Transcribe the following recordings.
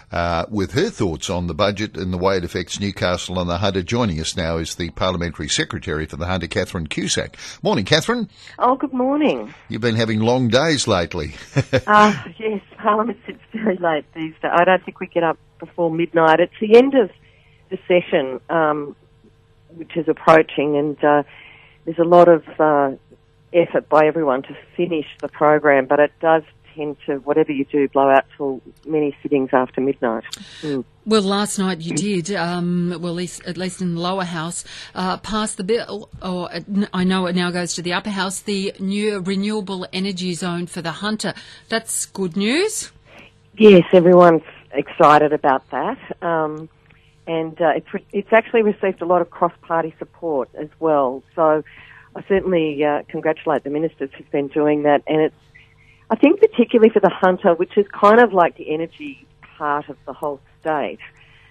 with her thoughts on the budget and the way it affects Newcastle and the Hunter. Joining us now is the Parliamentary Secretary for the Hunter, Catherine Cusack. Morning, Catherine. Oh, good morning. You've been having long days lately. Yes, Parliament sits very late these days. I don't think we get up before midnight. It's the end of the session, which is approaching, and there's a lot of effort by everyone to finish the program, but it does tend to, whatever you do, blow out till many sittings after midnight. Well, last night you did, at least in the lower house, pass the bill, or I know it now goes to the upper house, the new renewable energy zone for the Hunter. That's good news. Yes, everyone's excited about that. And it's actually received a lot of cross-party support as well. So I certainly congratulate the ministers who've been doing that. And it's, I think, particularly for the Hunter, which is kind of like the energy part of the whole state,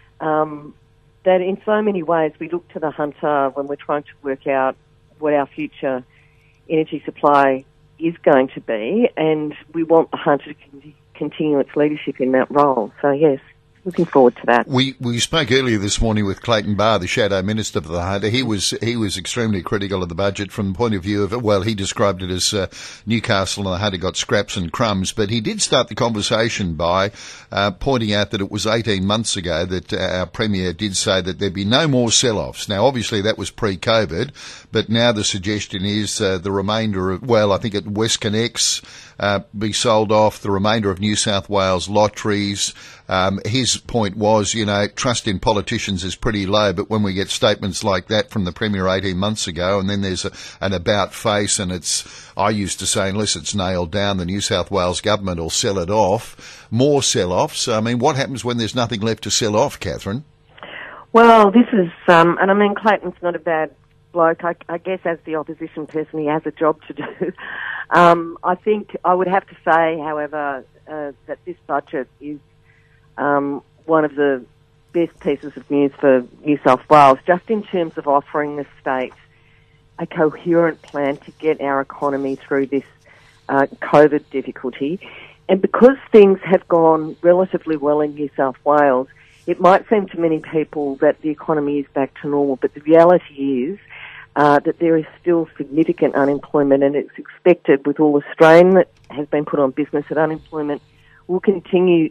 that in so many ways we look to the Hunter when we're trying to work out what our future energy supply is going to be, and we want the Hunter to continue its leadership in that role. So, yes, looking forward to that. We spoke earlier this morning with Clayton Barr, the Shadow Minister for the Hunter. He was extremely critical of the budget from the point of view of, well, he described it as Newcastle and the Hunter got scraps and crumbs, but he did start the conversation by pointing out that it was 18 months ago that our Premier did say that there'd be no more sell-offs. Now, obviously that was pre-COVID, but now the suggestion is the remainder of, well, I think at WestConnex be sold off, the remainder of New South Wales lotteries. His point was, trust in politicians is pretty low, but when we get statements like that from the Premier 18 months ago, and then there's an about face, and I used to say, unless it's nailed down, the New South Wales government will sell it off. More sell-offs. I mean, what happens when there's nothing left to sell off, Catherine? Well, this is, and I mean, Clayton's not a bad bloke. I guess as the opposition person, he has a job to do. I think I would have to say, however, that this budget is one of the best pieces of news for New South Wales, just in terms of offering the state a coherent plan to get our economy through this COVID difficulty. And because things have gone relatively well in New South Wales, it might seem to many people that the economy is back to normal, but the reality is that there is still significant unemployment, and it's expected, with all the strain that has been put on business, that unemployment will continue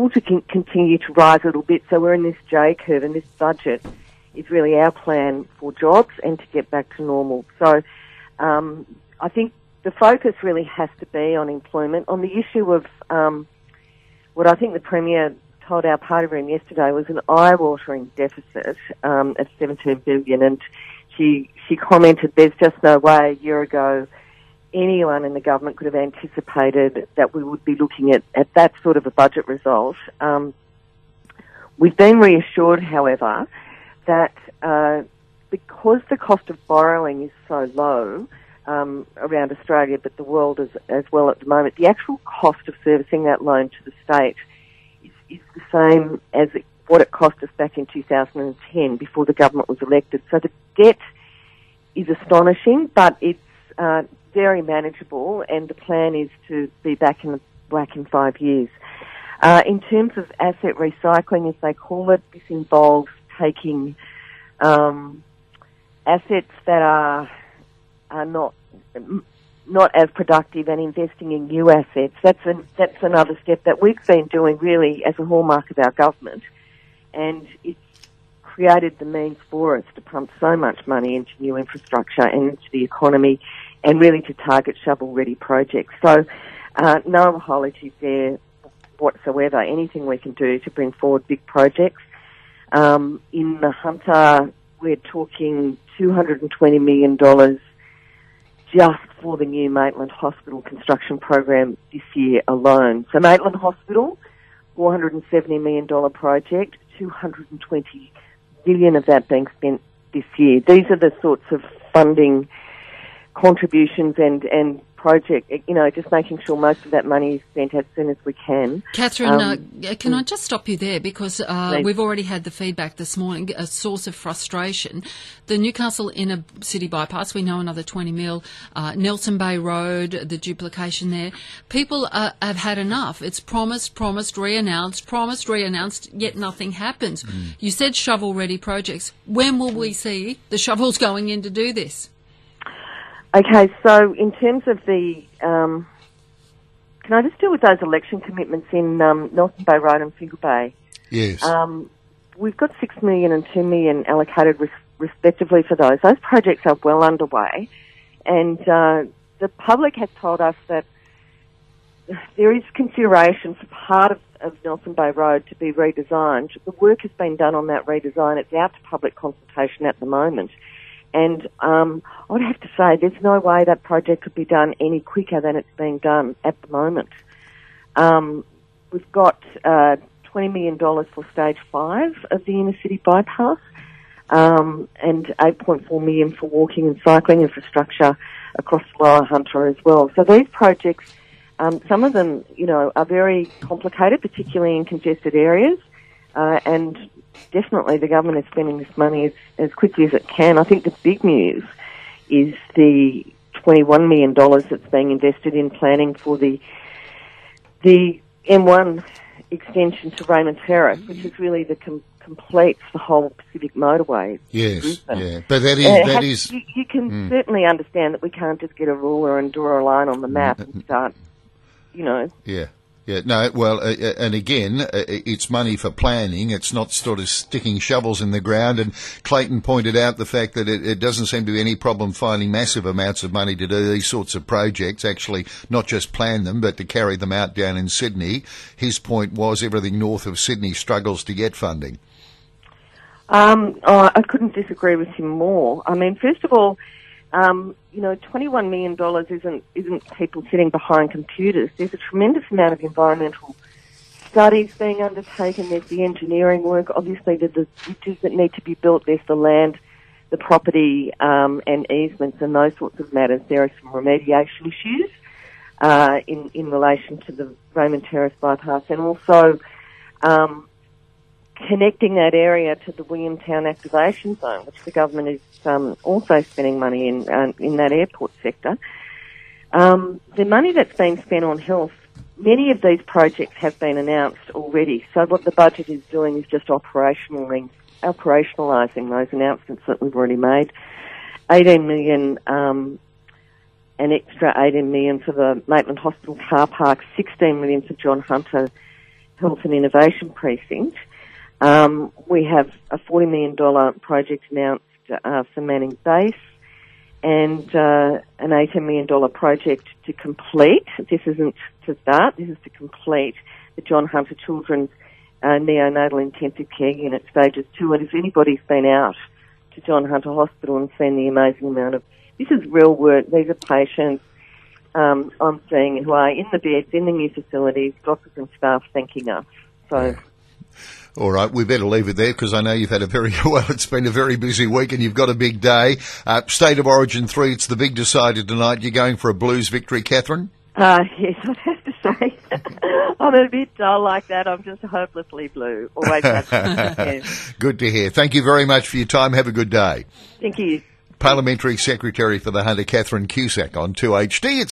to rise a little bit. So we're in this J curve, and this budget is really our plan for jobs and to get back to normal. So I think the focus really has to be on employment. On the issue of what I think the Premier told our party room yesterday was an eye-watering deficit of $17 billion, and she commented there's just no way a year ago anyone in the government could have anticipated that we would be looking at that sort of a budget result. We've been reassured, however, that because the cost of borrowing is so low around Australia, but the world as well at the moment, the actual cost of servicing that loan to the state is the same as what it cost us back in 2010 before the government was elected. So the debt is astonishing, but it's very manageable, and the plan is to be back in the black in 5 years. In terms of asset recycling, as they call it, this involves taking assets that are not as productive and investing in new assets. That's another step that we've been doing really as a hallmark of our government, and it's created the means for us to pump so much money into new infrastructure and into the economy, and really to target shovel-ready projects. So no apologies there whatsoever. Anything we can do to bring forward big projects. In the Hunter, we're talking $220 million just for the new Maitland Hospital construction program this year alone. So Maitland Hospital, $470 million project, $220 million of that being spent this year. These are the sorts of funding contributions and project, just making sure most of that money is spent as soon as we can. Catherine, can I just stop you there? Because we've already had the feedback this morning, a source of frustration. The Newcastle Inner City Bypass, we know another 20 mil. Nelson Bay Road, the duplication there. People have had enough. It's promised, re-announced, yet nothing happens. You said shovel-ready projects. When will we see the shovels going in to do this? Okay, so in terms of the, can I just deal with those election commitments in Nelson Bay Road and Fingal Bay? Yes. We've got $6 million and $2 million allocated respectively for those. Those projects are well underway, and the public has told us that there is consideration for part of Nelson Bay Road to be redesigned. The work has been done on that redesign. It's out to public consultation at the moment. And I would have to say there's no way that project could be done any quicker than it's being done at the moment. We've got $20 million for Stage 5 of the inner city bypass, and $8.4 million for walking and cycling infrastructure across the Lower Hunter as well. So these projects, some of them, are very complicated, particularly in congested areas, and definitely the government is spending this money as quickly as it can. I think the big news is the $21 million that's being invested in planning for the M1 extension to Raymond Terrace, which is really completes the whole Pacific motorway. Yes, yeah. But that is... You can certainly understand that we can't just get a ruler and draw a line on the map and start, Yeah. Yeah, no, well, and again, it's money for planning. It's not sort of sticking shovels in the ground. And Clayton pointed out the fact that it doesn't seem to be any problem finding massive amounts of money to do these sorts of projects, actually not just plan them, but to carry them out down in Sydney. His point was everything north of Sydney struggles to get funding. I couldn't disagree with him more. I mean, first of all, $21 million isn't people sitting behind computers. There's a tremendous amount of environmental studies being undertaken. There's the engineering work. Obviously, there's the bridges that need to be built. There's the land, the property, and easements and those sorts of matters. There are some remediation issues in relation to the Raymond Terrace bypass, and also connecting that area to the Williamtown activation zone, which the government is also spending money in that airport sector. The money that's been spent on health, many of these projects have been announced already. So what the budget is doing is just operationalising those announcements that we've already made. $18 million, an extra $18 million for the Maitland Hospital car park, $16 million for John Hunter Health and Innovation Precinct. We have a $40 million project announced for Manning Base, and an $18 million project to complete. This isn't to start, this is to complete the John Hunter Children's Neonatal Intensive Care Unit Stages 2. And if anybody's been out to John Hunter Hospital and seen the amazing amount of, this is real work, these are patients I'm seeing who are in the beds, in the new facilities, doctors and staff thanking us. So... All right, we better leave it there because I know you've had it's been a very busy week and you've got a big day. State of Origin 3, it's the big decider tonight. You're going for a Blues victory, Catherine? Yes, I'd have to say. I'm a bit dull like that. I'm just hopelessly blue. Always have been. Good to hear. Thank you very much for your time. Have a good day. Thank you. Parliamentary Secretary for the Hunter, Catherine Cusack on 2HD.